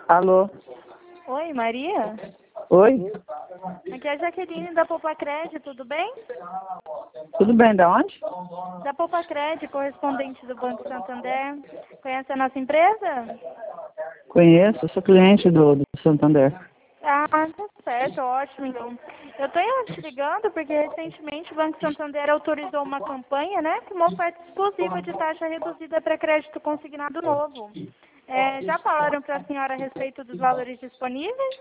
Alô? Oi, Maria? Oi? Aqui é a Jaqueline da Poupa-Cred, tudo bem? Tudo bem, da onde? Da Poupa-Cred, correspondente do Banco Santander. Conhece a nossa empresa? Conheço, eu sou cliente do Santander. Ah, tá certo, ótimo, então. Eu estou te ligando porque recentemente o Banco Santander autorizou uma campanha, né, com uma oferta exclusiva de taxa reduzida para crédito consignado novo. Já falaram para a senhora a respeito dos valores disponíveis?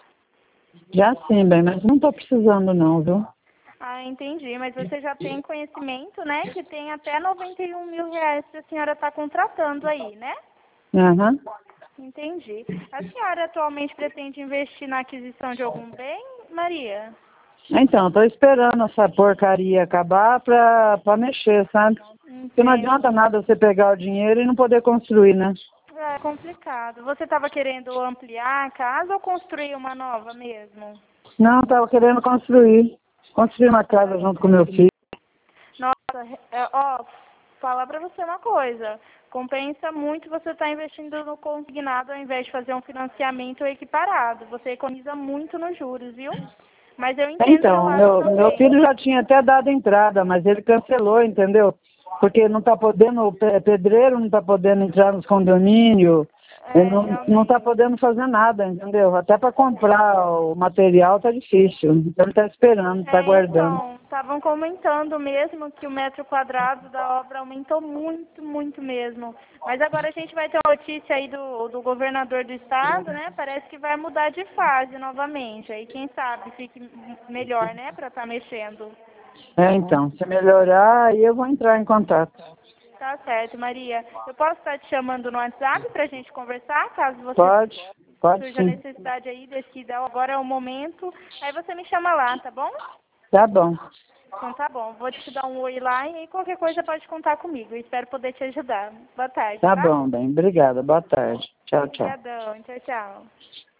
Já sim, bem, mas não estou precisando não, viu? Ah, entendi, mas você já tem conhecimento, né, que tem até 91 mil reais que a senhora está contratando aí, né? Aham. Entendi. A senhora atualmente pretende investir na aquisição de algum bem, Maria? Então, estou esperando essa porcaria acabar pra mexer, sabe? Porque não adianta Entendi. nada você pegar o dinheiro e não poder construir, né? É complicado. Você estava querendo ampliar a casa ou construir uma nova mesmo? Não, estava querendo construir. Construir uma casa junto com meu filho. Nossa, falar para você uma coisa. Compensa muito você estar investindo no consignado ao invés de fazer um financiamento equiparado. Você economiza muito nos juros, viu? Mas eu entendo seu Então, lado meu também. filho já tinha até dado entrada, mas ele cancelou, entendeu? Porque não está podendo, o pedreiro não está podendo entrar nos condomínios, ele não está Realmente. podendo fazer nada, entendeu? Até para comprar o material está difícil. Então ele está esperando, está aguardando. Então, estavam comentando mesmo que o metro quadrado da obra aumentou muito, muito mesmo. Mas agora a gente vai ter uma notícia aí do governador do estado, né? Parece que vai mudar de fase novamente. Aí quem sabe fique melhor, né? Para estar mexendo. Então, se melhorar, aí eu vou entrar em contato. Tá certo, Maria. Eu posso estar te chamando no WhatsApp para a gente conversar, caso você Pode surja sim. necessidade aí, decida agora é o momento. Aí você me chama lá, tá bom? Tá bom. Então tá bom, vou te dar um oi lá e aí qualquer coisa pode contar comigo. Eu espero poder te ajudar. Boa tarde, Tá tá? bom, bem. Obrigada. Boa tarde. Tchau, tchau. Obrigadão, tchau, tchau.